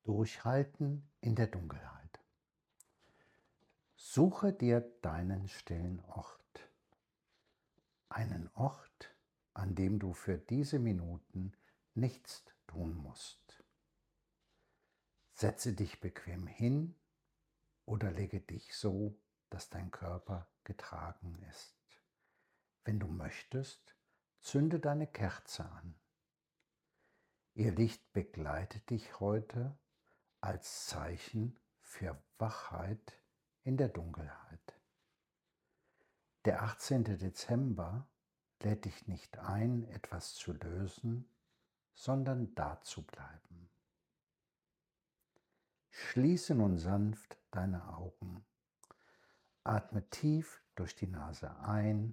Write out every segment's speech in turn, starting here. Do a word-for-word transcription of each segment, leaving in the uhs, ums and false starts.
Durchhalten in der Dunkelheit. Suche dir deinen stillen Ort. Einen Ort, an dem du für diese Minuten nichts tun musst. Setze dich bequem hin oder lege dich so, dass dein Körper getragen ist. Wenn du möchtest, zünde deine Kerze an. Ihr Licht begleitet dich heute als Zeichen für Wachheit in der Dunkelheit. Der achtzehnte Dezember lädt dich nicht ein, etwas zu lösen, sondern da zu bleiben. Schließe nun sanft deine Augen. Atme tief durch die Nase ein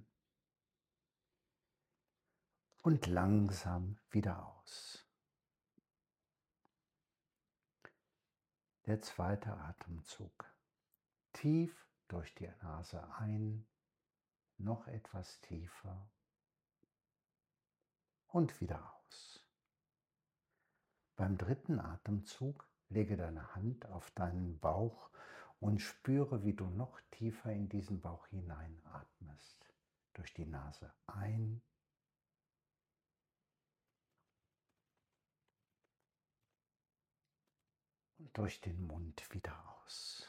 und langsam wieder aus. Der zweite Atemzug. Tief durch die Nase ein, noch etwas tiefer und wieder aus. Beim dritten Atemzug lege deine Hand auf deinen Bauch und spüre, wie du noch tiefer in diesen Bauch hineinatmest. Durch die Nase ein und durch den Mund wieder aus.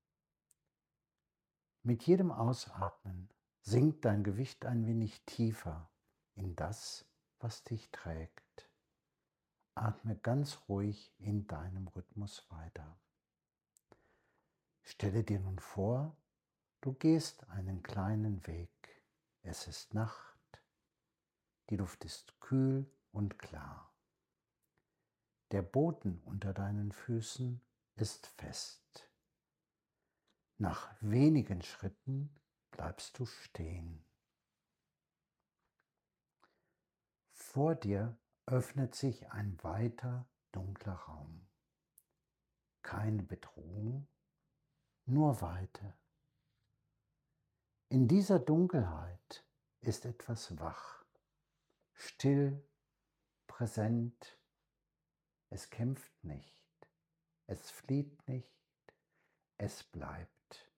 Mit jedem Ausatmen sinkt dein Gewicht ein wenig tiefer in das, was dich trägt. Atme ganz ruhig in deinem Rhythmus weiter. Stelle dir nun vor, du gehst einen kleinen Weg. Es ist Nacht, die Luft ist kühl und klar. Der Boden unter deinen Füßen ist fest. Nach wenigen Schritten bleibst du stehen. Vor dir öffnet sich ein weiter, dunkler Raum. Keine Bedrohung, nur Weite. In dieser Dunkelheit ist etwas wach, still, präsent. Es kämpft nicht, es flieht nicht, es bleibt.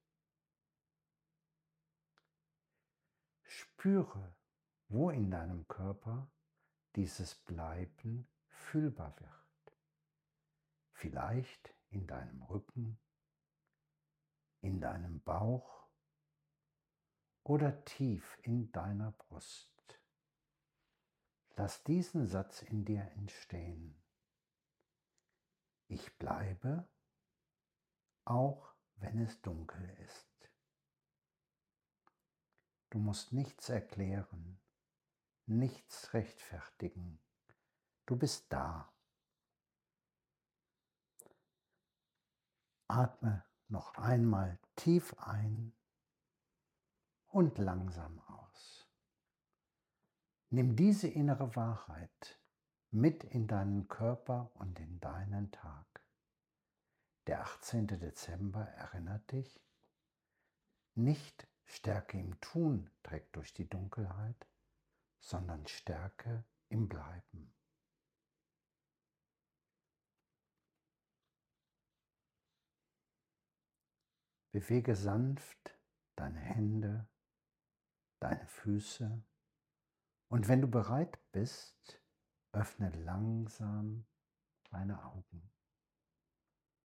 Spüre, wo in deinem Körper dieses Bleiben fühlbar wird. Vielleicht in deinem Rücken, in deinem Bauch oder tief in deiner Brust. Lass diesen Satz in dir entstehen. Ich bleibe, auch wenn es dunkel ist. Du musst nichts erklären, nichts rechtfertigen. Du bist da. Atme noch einmal tief ein und langsam aus. Nimm diese innere Wahrheit mit in deinen Körper und in deinen Tag. Der achtzehnte Dezember erinnert dich, nicht Stärke im Tun trägt durch die Dunkelheit, sondern Stärke im Bleiben. Bewege sanft deine Hände, deine Füße und wenn du bereit bist, öffne langsam deine Augen.